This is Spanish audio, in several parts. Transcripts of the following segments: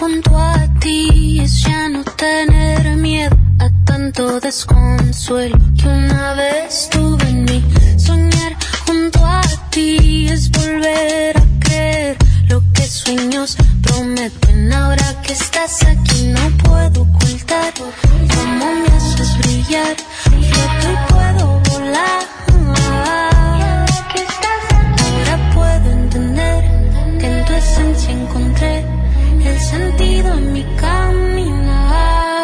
junto a ti es ya no tener miedo a tanto desconsuelo que una vez tuve en mí. Soñar junto a ti es volver a creer lo que sueños prometen. Ahora que estás aquí no puedo ocultar cómo me haces brillar. Floto y puedo volar. Ahora puedo entender que en tu esencia encontré el sentido en mi caminar.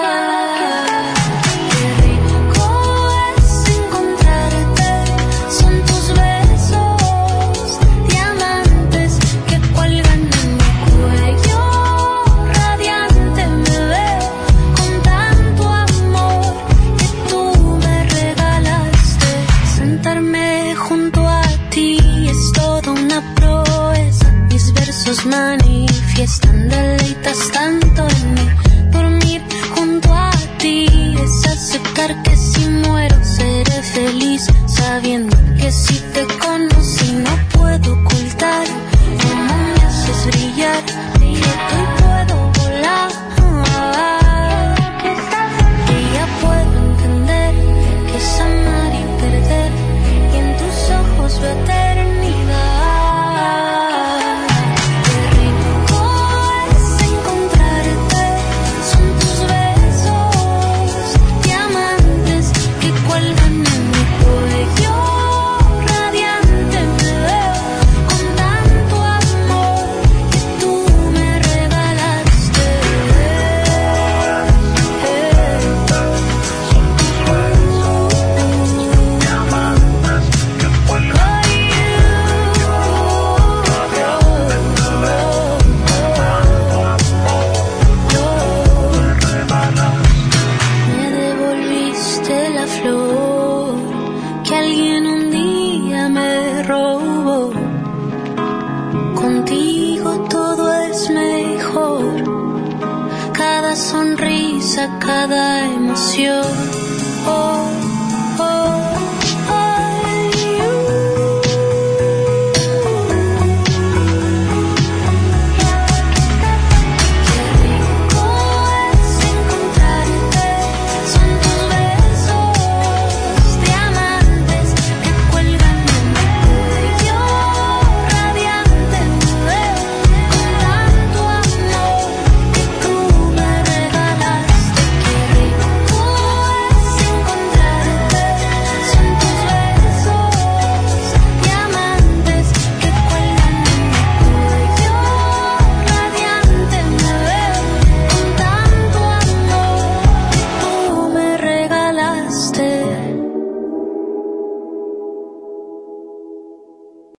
Qué rico es encontrarte, son tus besos, diamantes que cuelgan en mi cuello radiante. Me veo con tanto amor que tú me regalaste. Sentarme junto a ti es toda una proeza. Mis versos manifiestan, deleitas tanto en mí. Dormir junto a ti es aceptar que si muero seré feliz, sabiendo que si te conocí no puedo ocultar cómo me haces brillar. Floto y puedo volar. Y ya puedo entender que es amar y perder, y en tus ojos veo eternidad. Qué rico es encontrarte, son tus besos, diamantes que cuelgan en mi cuello radiante. Me veo con tanto amor que tú me regalaste. Me devolviste la flor que alguien un día me robó. Contigo todo es mejor, cada sonrisa, cada emoción. Oh.